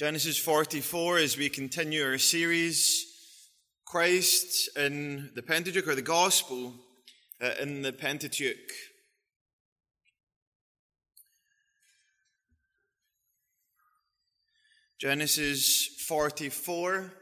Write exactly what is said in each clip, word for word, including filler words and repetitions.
Genesis forty-four, as we continue our series, Christ in the Pentateuch, or the Gospel uh, in the Pentateuch. Genesis forty-four.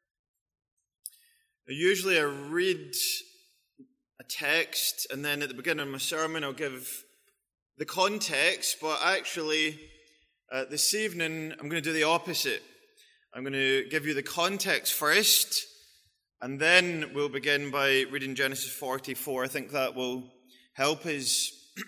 Usually I read a text and then at the beginning of my sermon I'll give the context, but actually uh, this evening I'm going to do the opposite. I'm going to give you the context first, and then we'll begin by reading Genesis forty-four. I think that will help us.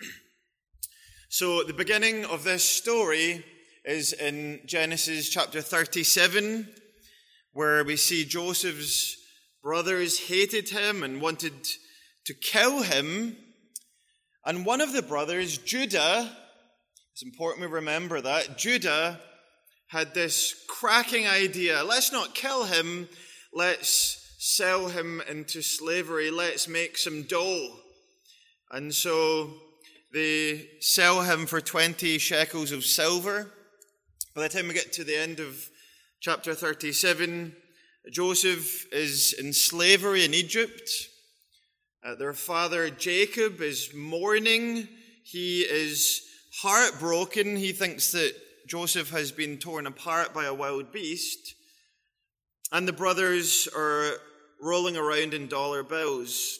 So the beginning of this story is in Genesis chapter thirty-seven, where we see Joseph's brothers hated him and wanted to kill him. And one of the brothers, Judah, it's important we remember that, Judah had this cracking idea. Let's not kill him, let's sell him into slavery, let's make some dough. And so they sell him for twenty shekels of silver. By the time we get to the end of chapter thirty-seven, Joseph is in slavery in Egypt. Uh, their father Jacob is mourning. He is heartbroken. He thinks that Joseph has been torn apart by a wild beast. And the brothers are rolling around in dollar bills.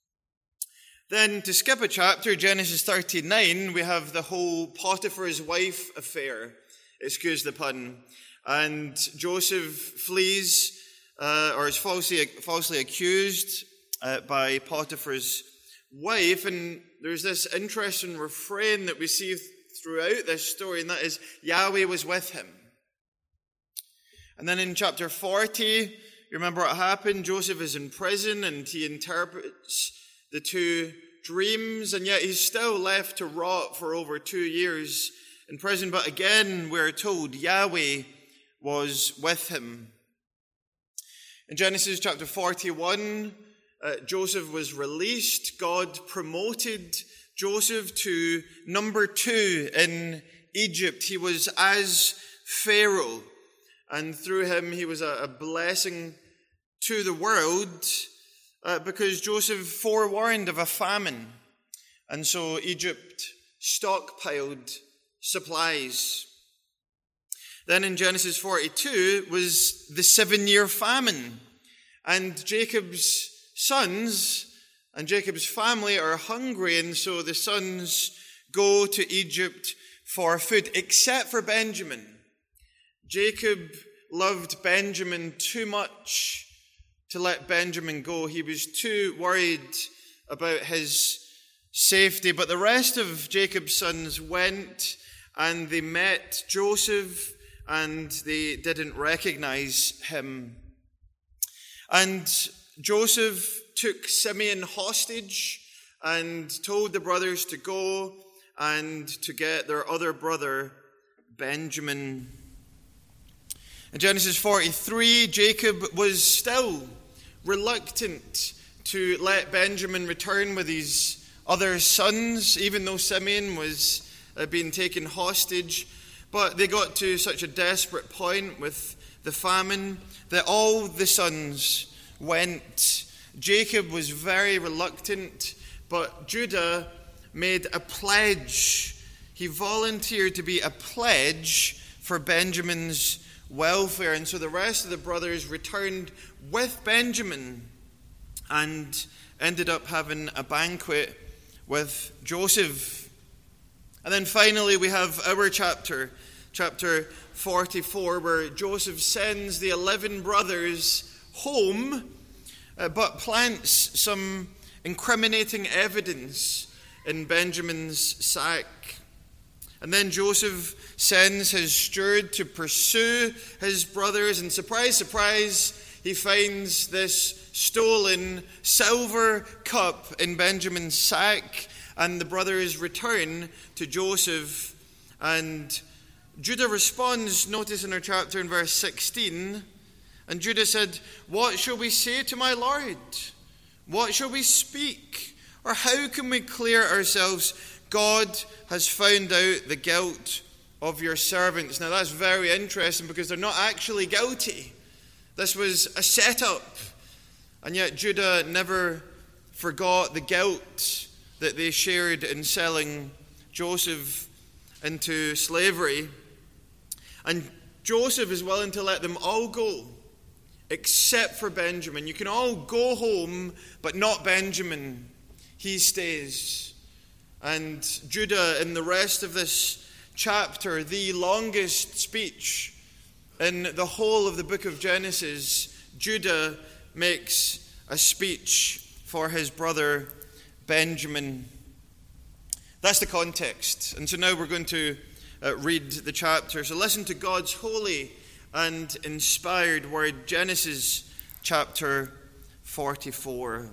Then, to skip a chapter, Genesis thirty-nine, we have the whole Potiphar's wife affair. Excuse the pun. And Joseph flees, uh, or is falsely, falsely accused uh, by Potiphar's wife. And there's this interesting refrain that we see throughout this story, and that is, Yahweh was with him. And then in chapter forty, you remember what happened? Joseph is in prison, and he interprets the two dreams, and yet he's still left to rot for over two years in prison. But again, we're told Yahweh was with him. In Genesis chapter forty-one, uh, Joseph was released. God promoted Joseph to number two in Egypt. He was as Pharaoh, and through him he was a, a blessing to the world uh, because Joseph forewarned of a famine, and so Egypt stockpiled supplies. Then in Genesis forty-two was the seven-year famine, and Jacob's sons and Jacob's family are hungry, and so the sons go to Egypt for food, except for Benjamin. Jacob loved Benjamin too much to let Benjamin go. He was too worried about his safety. But the rest of Jacob's sons went, and they met Joseph, and they didn't recognize him. And Joseph took Simeon hostage and told the brothers to go and to get their other brother, Benjamin. In Genesis forty-three, Jacob was still reluctant to let Benjamin return with his other sons, even though Simeon was uh, being taken hostage. But they got to such a desperate point with the famine that all the sons went. Jacob was very reluctant, but Judah made a pledge. He volunteered to be a pledge for Benjamin's welfare. And so the rest of the brothers returned with Benjamin and ended up having a banquet with Joseph. And then finally we have our chapter, chapter forty-four, where Joseph sends the eleven brothers home, uh, but plants some incriminating evidence in Benjamin's sack. And then Joseph sends his steward to pursue his brothers, and surprise, surprise, he finds this stolen silver cup in Benjamin's sack, and the brothers return to Joseph. And Judah responds, notice in our chapter in verse sixteen, and Judah said, "What shall we say to my Lord? What shall we speak? Or how can we clear ourselves? God has found out the guilt of your servants. Now that's very interesting because they're not actually guilty. This was a setup. And yet Judah never forgot the guilt that they shared in selling Joseph into slavery. And Joseph is willing to let them all go, except for Benjamin. You can all go home, but not Benjamin. He stays. And Judah, in the rest of this chapter, the longest speech in the whole of the book of Genesis, Judah makes a speech for his brother Benjamin. That's the context. And so now we're going to uh, read the chapter. So listen to God's holy and inspired word, Genesis chapter forty-four.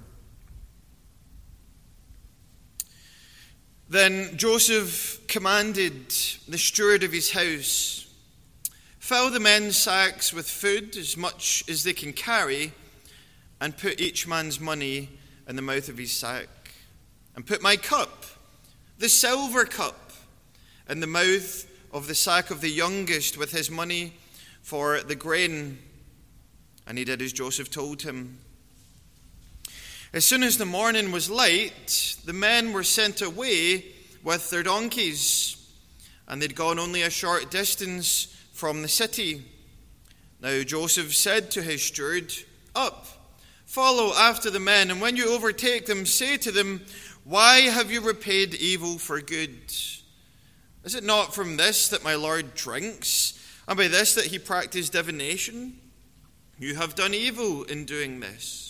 Then Joseph commanded the steward of his house, "Fill the men's sacks with food, as much as they can carry, and put each man's money in the mouth of his sack. And put my cup, the silver cup, in the mouth of the sack of the youngest with his money for the grain." And he did as Joseph told him. As soon as the morning was light, the men were sent away with their donkeys, and they'd gone only a short distance from the city. Now Joseph said to his steward, "Up, follow after the men, and when you overtake them, say to them, 'Why have you repaid evil for good? Is it not from this that my Lord drinks, and by this that he practiced divination? You have done evil in doing this.'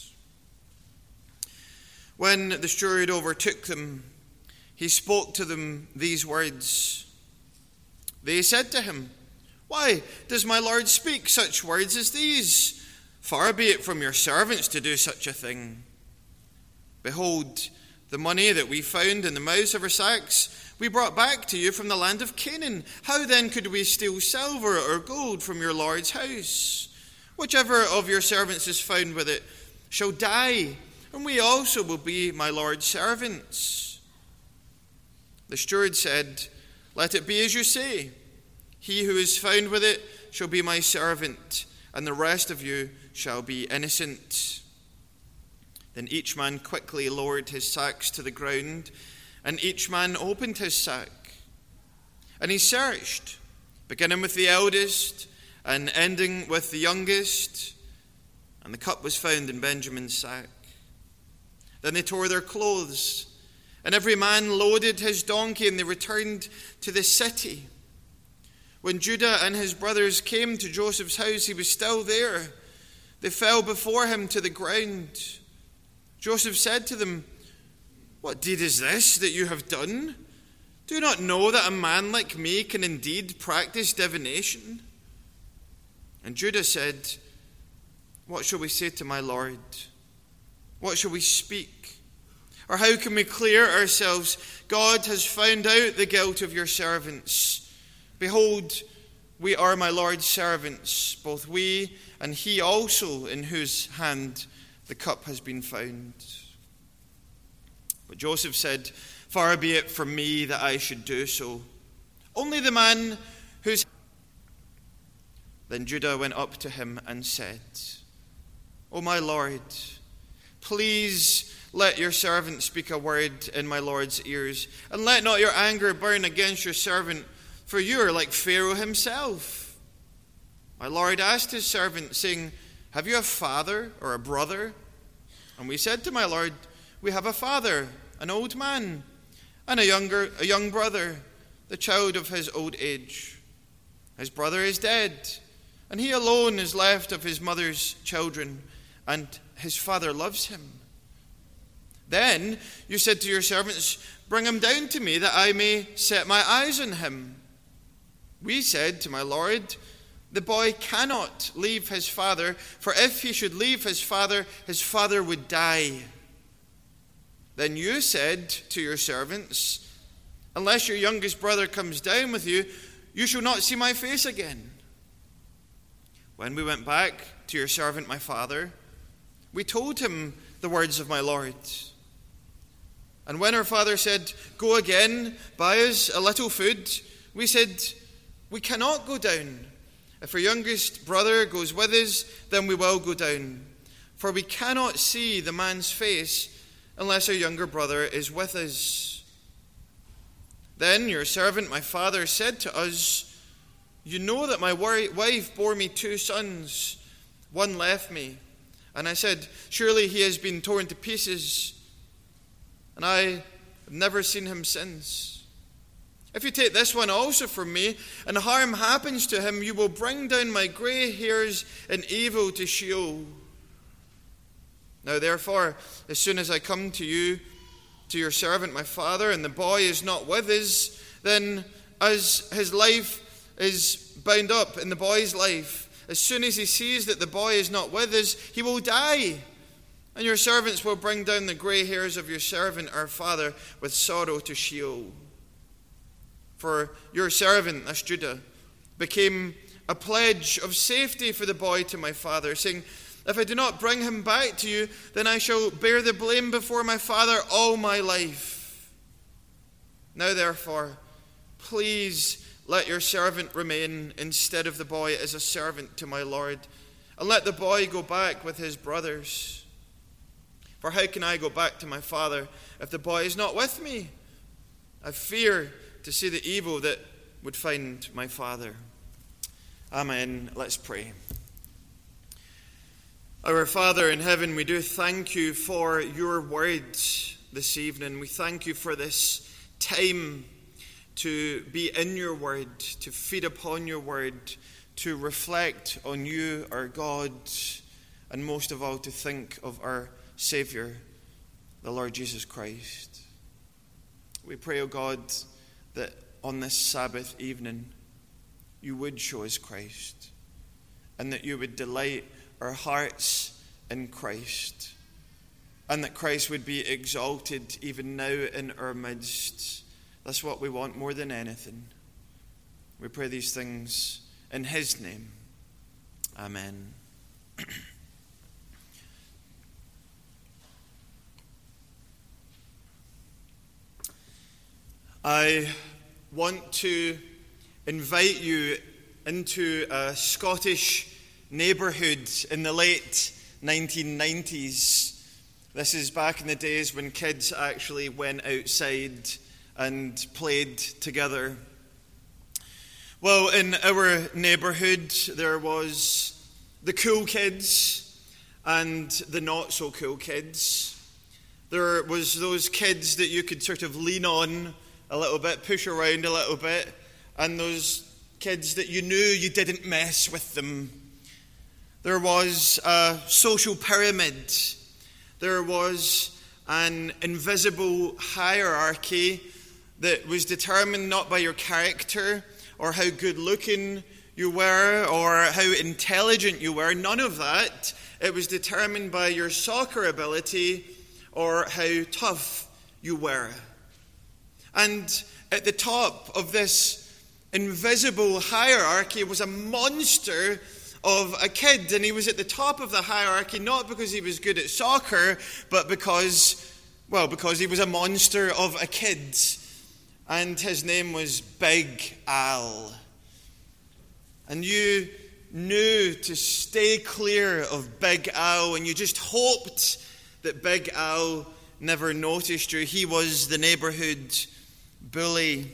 When the steward overtook them, he spoke to them these words. They said to him, 'Why does my Lord speak such words as these? Far be it from your servants to do such a thing. Behold, the money that we found in the mouths of our sacks we brought back to you from the land of Canaan. How then could we steal silver or gold from your Lord's house? Whichever of your servants is found with it shall die, and we also will be my Lord's servants.' The steward said, 'Let it be as you say. He who is found with it shall be my servant, and the rest of you shall be innocent.' Then each man quickly lowered his sacks to the ground, and each man opened his sack. And he searched, beginning with the eldest and ending with the youngest, and the cup was found in Benjamin's sack. Then they tore their clothes, and every man loaded his donkey, and they returned to the city. When Judah and his brothers came to Joseph's house, he was still there. They fell before him to the ground. Joseph said to them, 'What deed is this that you have done? Do you not know that a man like me can indeed practice divination?' And Judah said, 'What shall we say to my Lord? What shall we speak? Or how can we clear ourselves? God has found out the guilt of your servants. Behold, we are my Lord's servants, both we and he also in whose hand the cup has been found.' But Joseph said, 'Far be it from me that I should do so. Only the man whose..." Then Judah went up to him and said, "O my Lord, please let your servant speak a word in my Lord's ears, and let not your anger burn against your servant, for you are like Pharaoh himself. My Lord asked his servant, saying, 'Have you a father or a brother?' And we said to my Lord, 'We have a father, an old man, and a younger, a young brother, the child of his old age. His brother is dead, and he alone is left of his mother's children, and his father loves him.' Then you said to your servants, 'Bring him down to me, that I may set my eyes on him.' We said to my Lord, 'The boy cannot leave his father, for if he should leave his father, his father would die.' Then you said to your servants, 'Unless your youngest brother comes down with you, you shall not see my face again.' When we went back to your servant my father, we told him the words of my Lord. And when our father said, 'Go again, buy us a little food,' we said, We cannot go down. If our youngest brother goes with us, then we will go down. For we cannot see the man's face unless our younger brother is with us. Then your servant, my father, said to us, you know that my wife bore me two sons. One left me. And I said, surely he has been torn to pieces. And I have never seen him since. If you take this one also from me, and harm happens to him, you will bring down my grey hairs in evil to Sheol. Now therefore, as soon as I come to you, to your servant my father, and the boy is not with us, then as his life is bound up in the boy's life, as soon as he sees that the boy is not with us, he will die. And your servants will bring down the grey hairs of your servant our father with sorrow to Sheol. For your servant, that's Judah, became a pledge of safety for the boy to my father, saying, if I do not bring him back to you, then I shall bear the blame before my father all my life. Now therefore, please let your servant remain instead of the boy as a servant to my Lord, and let the boy go back with his brothers. For how can I go back to my father if the boy is not with me? I fear to see the evil that would find my father. Amen. Let's pray. Our Father in heaven, we do thank you for your words this evening. We thank you for this time to be in your word, to feed upon your word, to reflect on you, our God, and most of all to think of our Saviour, the Lord Jesus Christ. We pray, O God, that on this Sabbath evening you would show us Christ, and that you would delight our hearts in Christ, and that Christ would be exalted even now in our midst. That's what we want more than anything. We pray these things in his name. Amen. I want to invite you into a Scottish neighbourhood in the late nineteen nineties. This is back in the days when kids actually went outside and played together. Well, in our neighbourhood there was the cool kids and the not so cool kids. There was those kids that you could sort of lean on a little bit, push around a little bit, and those kids that you knew you didn't mess with them. There was a social pyramid. There was an invisible hierarchy that was determined not by your character or how good looking you were or how intelligent you were. None of that. It was determined by your soccer ability or how tough you were. And at the top of this invisible hierarchy was a monster of a kid, and he was at the top of the hierarchy not because he was good at soccer, but because, well, because he was a monster of a kid, and his name was Big Al. And you knew to stay clear of Big Al, and you just hoped that Big Al never noticed you. He was the neighbourhood bully.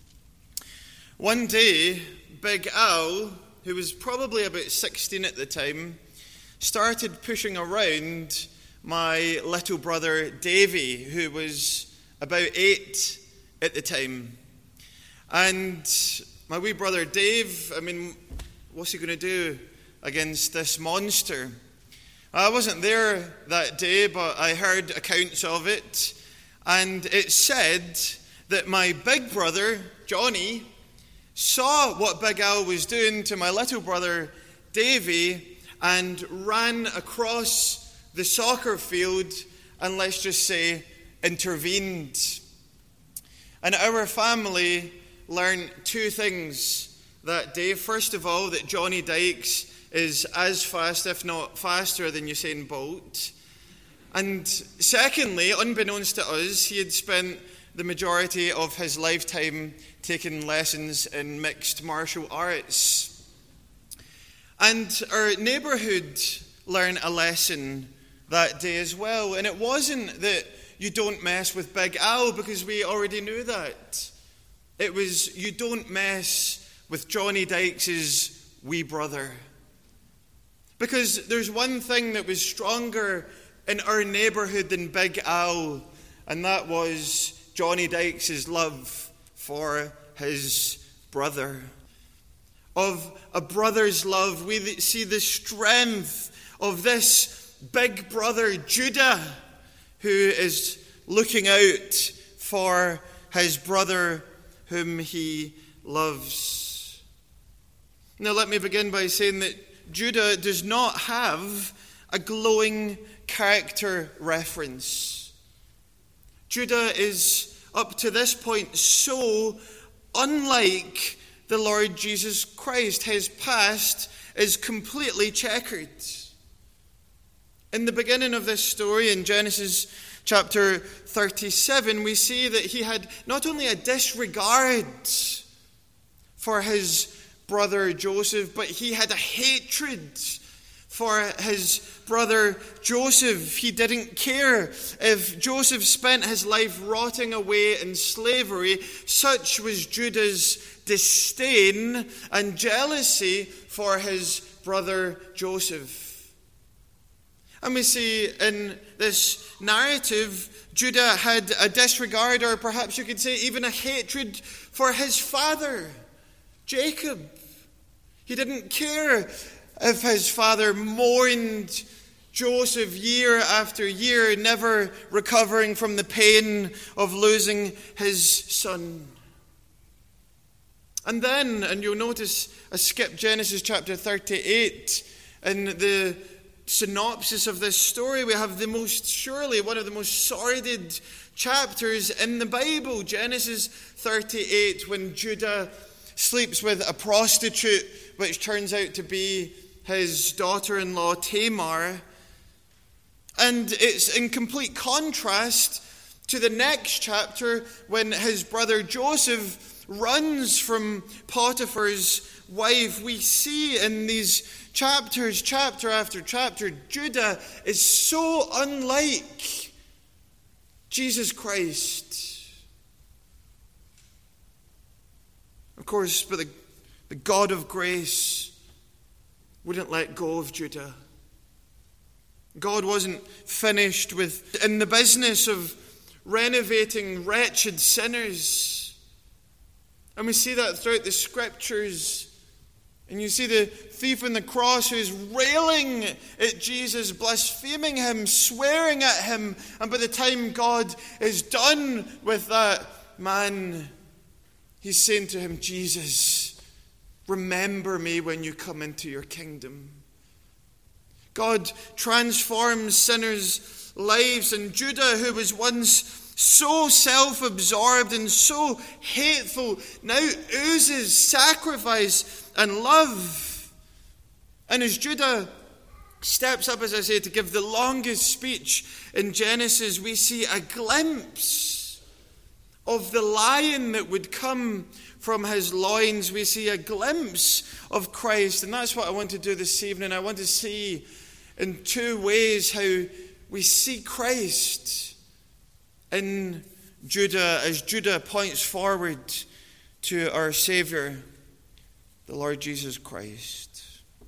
One day, Big Al, who was probably about sixteen at the time, started pushing around my little brother Davy, who was about eight at the time. And my wee brother Dave, I mean, what's he going to do against this monster? I wasn't there that day, but I heard accounts of it, and it said that my big brother, Johnny, saw what Big Al was doing to my little brother Davy and ran across the soccer field and, let's just say, intervened. And our family learned two things that day. First of all, that Johnny Dykes is as fast, if not faster, than Usain Bolt. And secondly, unbeknownst to us, he had spent the majority of his lifetime taking lessons in mixed martial arts. And our neighbourhood learned a lesson that day as well. And it wasn't that you don't mess with Big Al, because we already knew that. It was, you don't mess with Johnny Dykes' wee brother. Because there's one thing that was stronger in our neighbourhood than Big Al, and that was Johnny Dykes' love for his brother. Of a brother's love, we see the strength of this big brother, Judah, who is looking out for his brother whom he loves. Now, let me begin by saying that Judah does not have a glowing character reference. Judah is, up to this point, so unlike the Lord Jesus Christ. His past is completely checkered. In the beginning of this story, in Genesis chapter thirty-seven, we see that he had not only a disregard for his brother Joseph, but he had a hatred for his brother Joseph. He didn't care if Joseph spent his life rotting away in slavery. Such was Judah's disdain and jealousy for his brother Joseph. And we see in this narrative, Judah had a disregard, or perhaps you could say even a hatred for his father, Jacob. He didn't care if his father mourned Joseph year after year, never recovering from the pain of losing his son. And then, and you'll notice I skipped Genesis chapter thirty-eight, in the synopsis of this story, we have the most, surely one of the most sordid chapters in the Bible, Genesis thirty-eight, when Judah sleeps with a prostitute, which turns out to be his daughter-in-law Tamar. And it's in complete contrast to the next chapter, when his brother Joseph runs from Potiphar's wife. We see in these chapters, chapter after chapter, Judah is so unlike Jesus Christ. Of course, but the, the God of grace wouldn't let go of Judah. God wasn't finished with in the business of renovating wretched sinners. And we see that throughout the scriptures. And you see the thief on the cross who's railing at Jesus, blaspheming him, swearing at him. And by the time God is done with that man, he's saying to him, Jesus, remember me when you come into your kingdom. God transforms sinners' lives, and Judah, who was once so self-absorbed and so hateful, now oozes sacrifice and love. And as Judah steps up, as I say, to give the longest speech in Genesis, we see a glimpse of the lion that would come from his loins. We see a glimpse of Christ, and that's what I want to do this evening. I want to see in two ways how we see Christ in Judah, as Judah points forward to our Savior, the Lord Jesus Christ.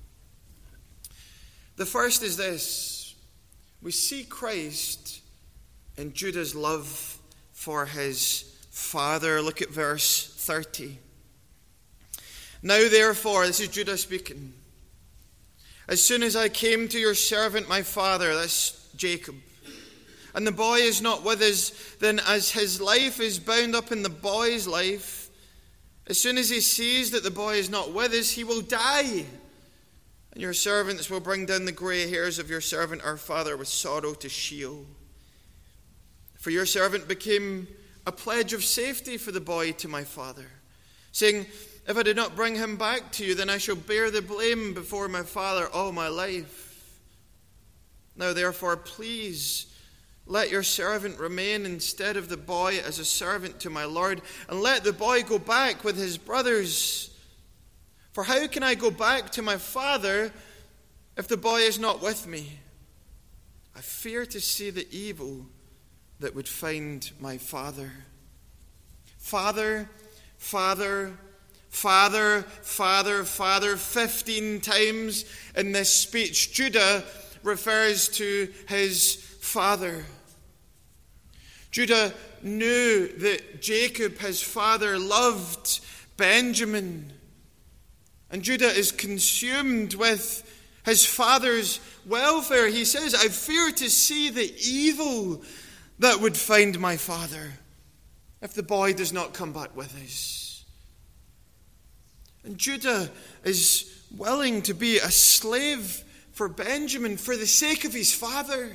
The first is this: we see Christ in Judah's love for his father. Look at verse thirty. Now therefore, this is Judah speaking, as soon as I came to your servant my father, that's Jacob, and the boy is not with us, then as his life is bound up in the boy's life, as soon as he sees that the boy is not with us, he will die. And your servants will bring down the grey hairs of your servant our father with sorrow to Sheol. For your servant became a pledge of safety for the boy to my father, saying, if I did not bring him back to you, then I shall bear the blame before my father all my life. Now therefore, please Let your servant remain instead of the boy as a servant to my Lord, and let the boy go back with his brothers. For how can I go back to my father if the boy is not with me? I fear to see the evil that would find my father. Father, Father, Father, Father, Father. Fifteen times in this speech, Judah refers to his father. Judah knew that Jacob, his father, loved Benjamin. And Judah is consumed with his father's welfare. He says, I fear to see the evil that would find my father if the boy does not come back with us. And Judah is willing to be a slave for Benjamin for the sake of his father.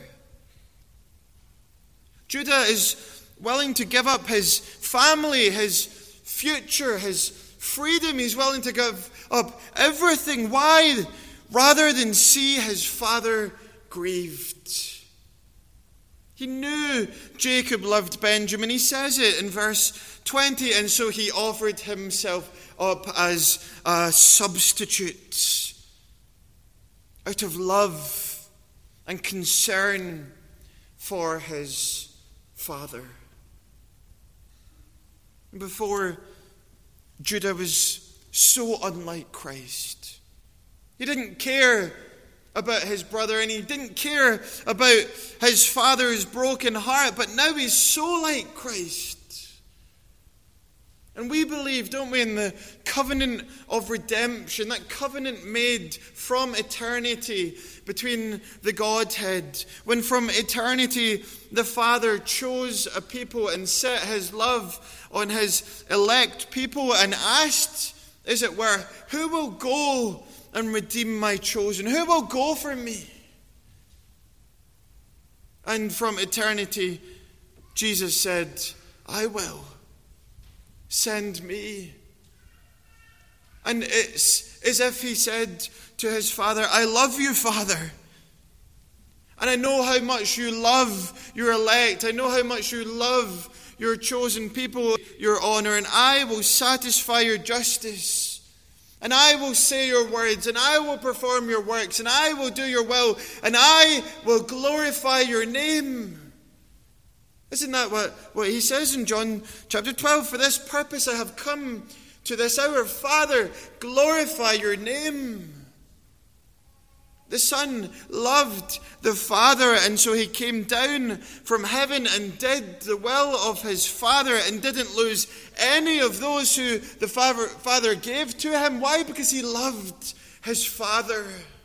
Judah is willing to give up his family, his future, his freedom. He's willing to give up everything. Why? Rather than see his father grieved. He knew Jacob loved Benjamin. He says it in verse twenty, and so he offered himself up as a substitute out of love and concern for his father. Before, Judah was so unlike Christ. He didn't care about his brother, and he didn't care about his father's broken heart, but now he's so like Christ. And we believe, don't we, in the covenant of redemption, that covenant made from eternity between the Godhead, when from eternity the Father chose a people and set his love on his elect people and asked, as it were, who will go and redeem my chosen? Who will go for me? And from eternity, Jesus said, I will. Send me. And it's as if he said to his father, I love you, Father. And I know how much you love your elect. I know how much you love your chosen people, your honor. And I will satisfy your justice. And I will say your words, and I will perform your works, and I will do your will, and I will glorify your name. Isn't that what, what he says in John chapter twelve? For this purpose I have come to this hour. Father, glorify your name. The Son loved the Father, and so he came down from heaven and did the will of his Father and didn't lose any of those who the Father gave to him. Why? Because he loved his Father.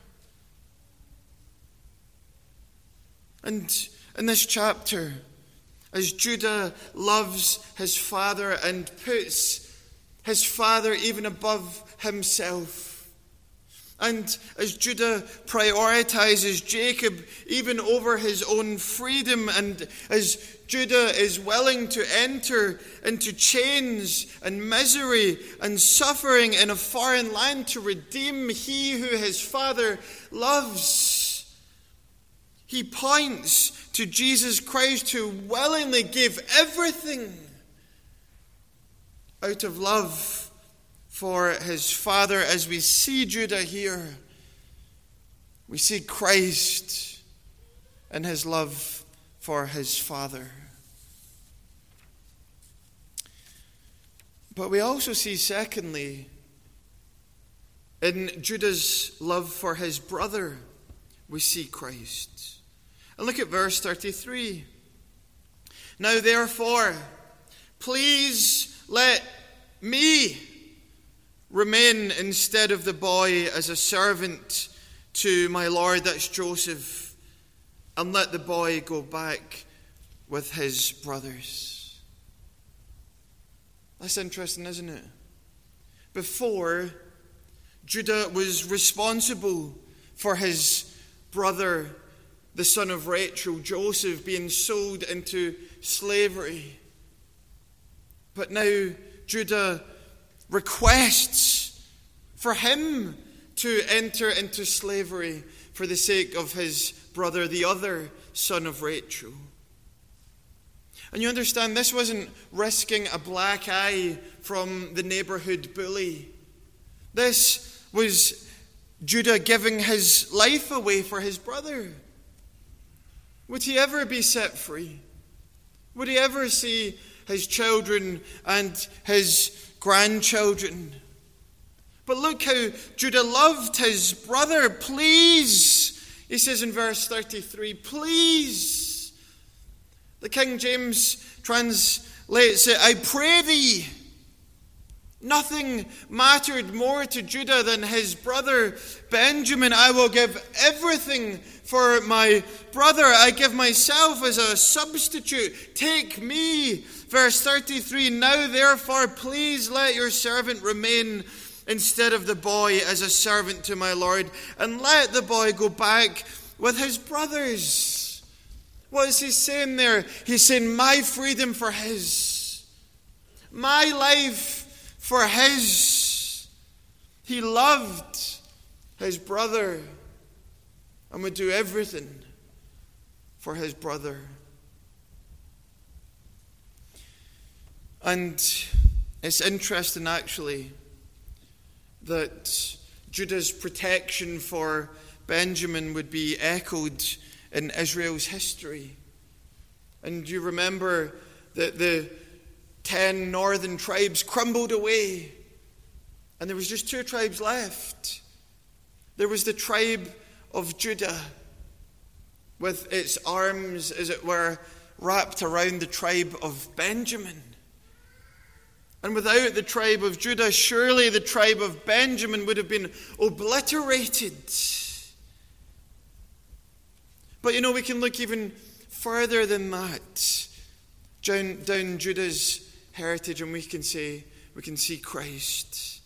And in this chapter, as Judah loves his father and puts his father even above himself, and as Judah prioritizes Jacob even over his own freedom, and as Judah is willing to enter into chains and misery and suffering in a foreign land to redeem he who his father loves, he points to Jesus Christ, who willingly gave everything out of love for his Father. As we see Judah here, we see Christ and his love for his Father. But we also see, secondly, in Judah's love for his brother, we see Christ. And look at verse thirty-three. Now therefore, please let me remain instead of the boy as a servant to my Lord, that's Joseph, and let the boy go back with his brothers. That's interesting, isn't it? Before, Judah was responsible for his brother, the son of Rachel, Joseph, being sold into slavery. But now Judah requests for him to enter into slavery for the sake of his brother, the other son of Rachel. And you understand, this wasn't risking a black eye from the neighborhood bully. This was Judah giving his life away for his brother. Would he ever be set free? Would he ever see his children and his grandchildren? But look how Judah loved his brother. Please, he says in verse thirty-three, please. The King James translates it, I pray thee. Nothing mattered more to Judah than his brother Benjamin. I will give everything for my brother. I give myself as a substitute. Take me. Verse thirty-three, now therefore please let your servant remain instead of the boy as a servant to my Lord, and let the boy go back with his brothers. What is he saying there? He's saying my freedom for his. My life for his. He loved his brother and would do everything for his brother. And it's interesting actually that Judah's protection for Benjamin would be echoed in Israel's history. And you remember that the ten northern tribes crumbled away, and there was just two tribes left. There was the tribe of Judah, with its arms, as it were, wrapped around the tribe of Benjamin. And without the tribe of Judah, surely the tribe of Benjamin would have been obliterated. But you know, we can look even further than that, down, down Judah's heritage, and we can say, we can see Christ.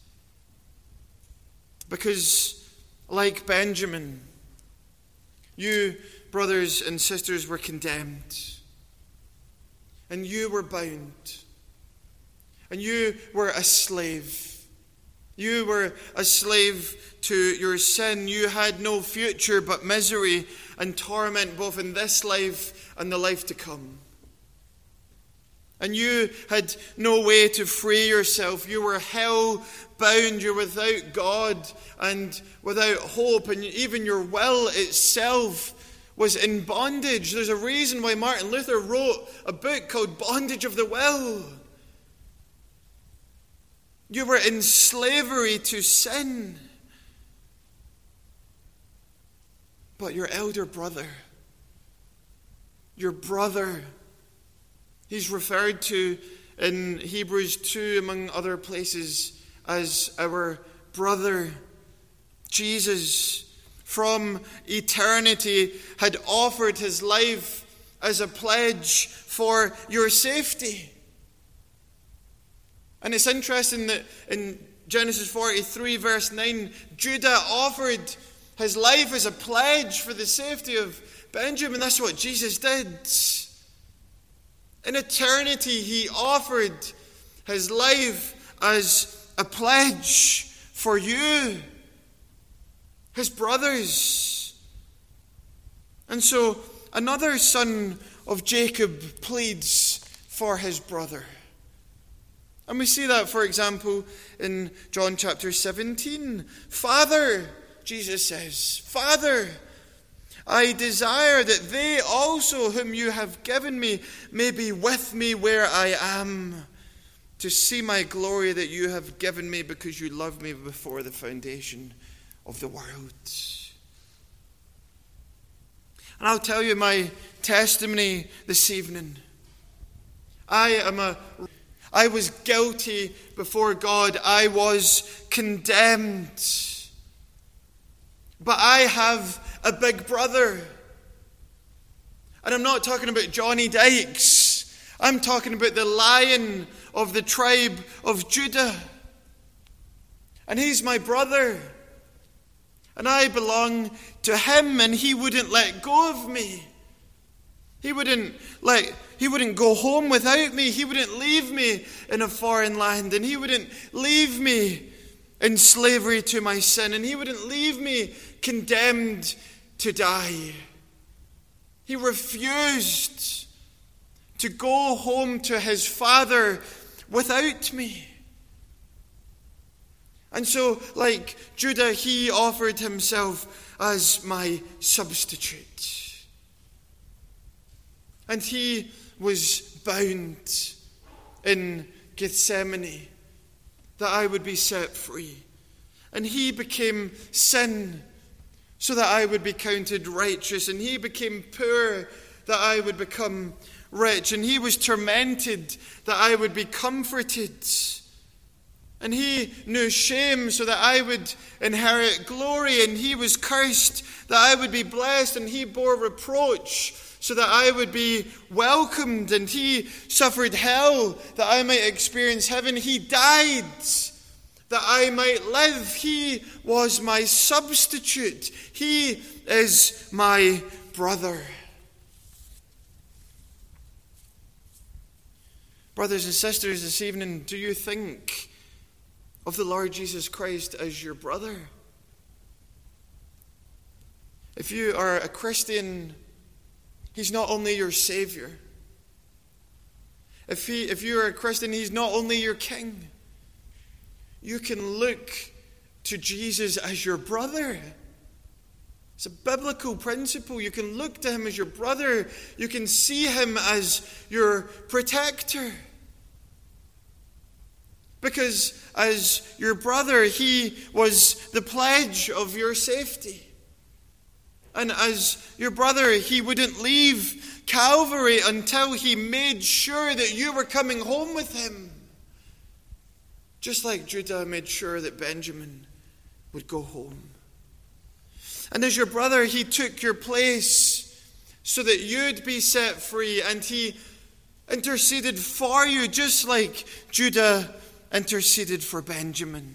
Because, like Benjamin, you, brothers and sisters, were condemned. And you were bound. And you were a slave. You were a slave to your sin. You had no future but misery and torment, both in this life and the life to come. And you had no way to free yourself. You were hell-bound. You were without God and without hope. And even your will itself was in bondage. There's a reason why Martin Luther wrote a book called Bondage of the Will. You were in slavery to sin. But your elder brother, your brother, he's referred to in Hebrews two, among other places, as our brother. Jesus, from eternity, had offered his life as a pledge for your safety. And it's interesting that in Genesis forty-three, verse nine, Judah offered his life as a pledge for the safety of Benjamin. That's what Jesus did. In eternity, he offered his life as a pledge for you, his brothers. And so another son of Jacob pleads for his brother. And we see that, for example, in John chapter seventeen. Father, Jesus says, Father, I desire that they also whom you have given me may be with me where I am, to see my glory that you have given me because you loved me before the foundation of the world. And I'll tell you my testimony this evening. I am a I was guilty before God. I was condemned. But I have a big brother. And I'm not talking about Johnny Dykes. I'm talking about the Lion of the tribe of Judah. And he's my brother. And I belong to him, and he wouldn't let go of me. He wouldn't let He wouldn't go home without me. He wouldn't leave me in a foreign land. And he wouldn't leave me in slavery to my sin. And he wouldn't leave me condemned to die. He refused to go home to his Father without me. And so, like Judah, he offered himself as my substitute. And he was bound in Gethsemane that I would be set free. And he became sin so that I would be counted righteous. And he became poor that I would become rich. And he was tormented that I would be comforted. And he knew shame so that I would inherit glory. And he was cursed that I would be blessed. And he bore reproach so that I would be welcomed. And he suffered hell that I might experience heaven. He died that I might live. He was my substitute. He is my brother. Brothers and sisters, this evening, do you think of the Lord Jesus Christ as your brother? If you are a Christian, he's not only your Savior. If he, if you are a Christian, he's not only your King. You can look to Jesus as your brother. It's a biblical principle. You can look to him as your brother. You can see him as your protector. Because as your brother, he was the pledge of your safety. And as your brother, he wouldn't leave Calvary until he made sure that you were coming home with him. Just like Judah made sure that Benjamin would go home. And as your brother, he took your place so that you'd be set free. And he interceded for you, just like Judah interceded for Benjamin.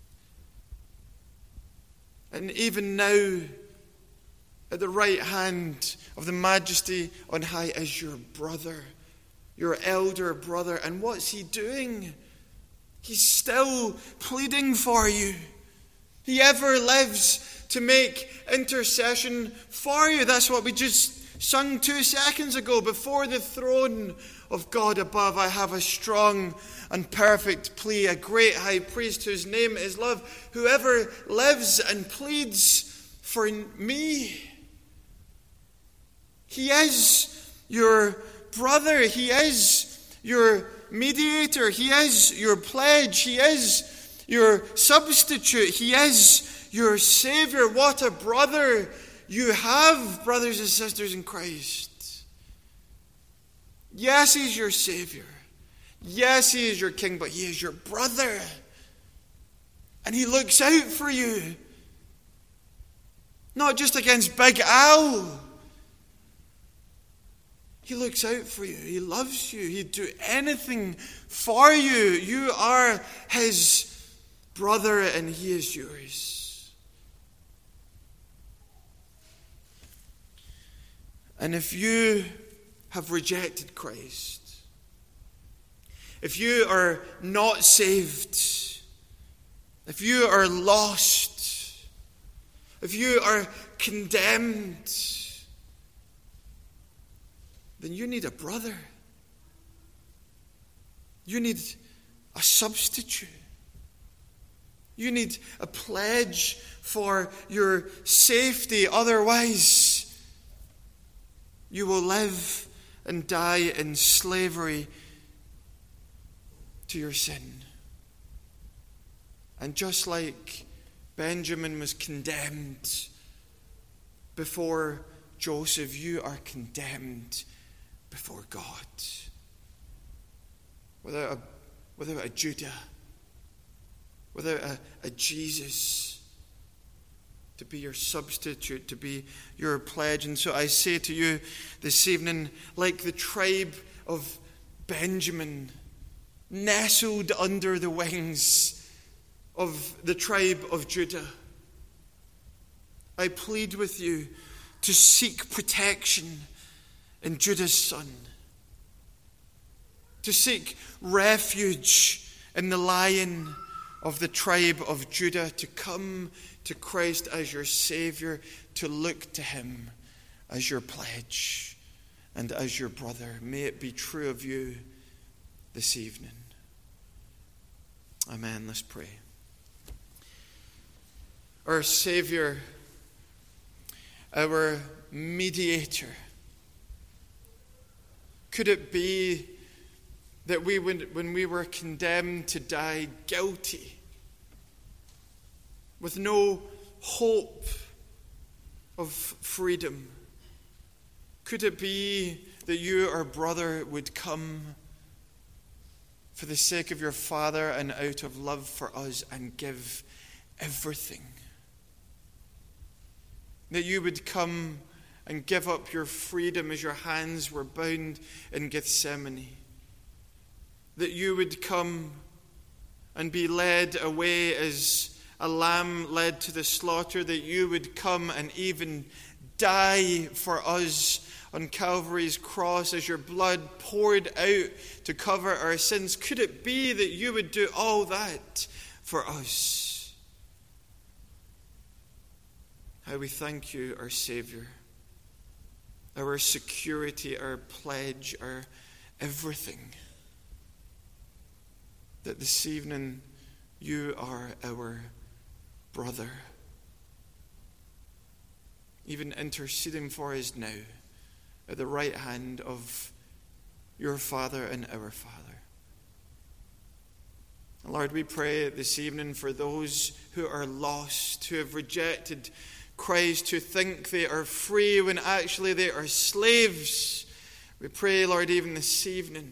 And even now, at the right hand of the Majesty on high is your brother, your elder brother. And what's he doing? He's still pleading for you. He ever lives to make intercession for you. That's what we just sung two seconds ago. Before the throne of God above, I have a strong and perfect plea, a great high priest whose name is love, whoever lives and pleads for me. He is your brother. He is your mediator. He is your pledge. He is your substitute. He is your Savior. What a brother you have, brothers and sisters in Christ. Yes, he's your Savior. Yes, he is your King, but he is your brother. And he looks out for you. Not just against Big Al. He looks out for you. He loves you. He'd do anything for you. You are his brother and he is yours. And if you have rejected Christ, if you are not saved, if you are lost, if you are condemned, then you need a brother. You need a substitute. You need a pledge for your safety. Otherwise, you will live and die in slavery to your sin. And just like Benjamin was condemned before Joseph, you are condemned before God. Without a, without a Judah, without a, a Jesus to be your substitute, to be your pledge. And so I say to you this evening, like the tribe of Benjamin, nestled under the wings of the tribe of Judah, I plead with you to seek protection in Judah's son, to seek refuge in the Lion of the tribe of Judah, to come to Christ as your Savior, to look to him as your pledge. and as your brother. May it be true of you this evening. Amen. Let's pray. Our Savior, our mediator, could it be that we, when we were condemned to die guilty, with no hope of freedom, could it be that you, our brother, would come for the sake of your Father and out of love for us and give everything? That you would come and give up your freedom as your hands were bound in Gethsemane. That you would come and be led away as a lamb led to the slaughter. That you would come and even die for us on Calvary's cross as your blood poured out to cover our sins. Could it be that you would do all that for us? How we thank you, our Savior, our security, our pledge, our everything. That this evening you are our brother, even interceding for us now at the right hand of your Father and our Father. Lord, we pray this evening for those who are lost, who have rejected Christ, who think they are free when actually they are slaves. We pray, Lord, even this evening,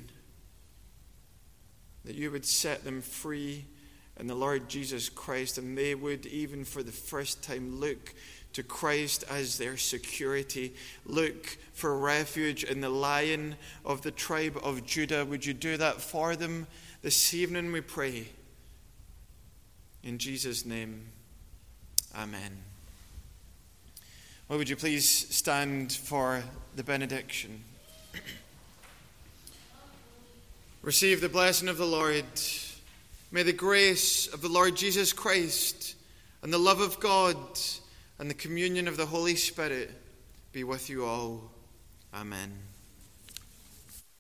that you would set them free in the Lord Jesus Christ, and they would, even for the first time, look to Christ as their security, look for refuge in the Lion of the tribe of Judah. Would you do that for them this evening, we pray? In Jesus' name, amen. Well, would you please stand for the benediction? Receive the blessing of the Lord. May the grace of the Lord Jesus Christ and the love of God and the communion of the Holy Spirit be with you all. Amen.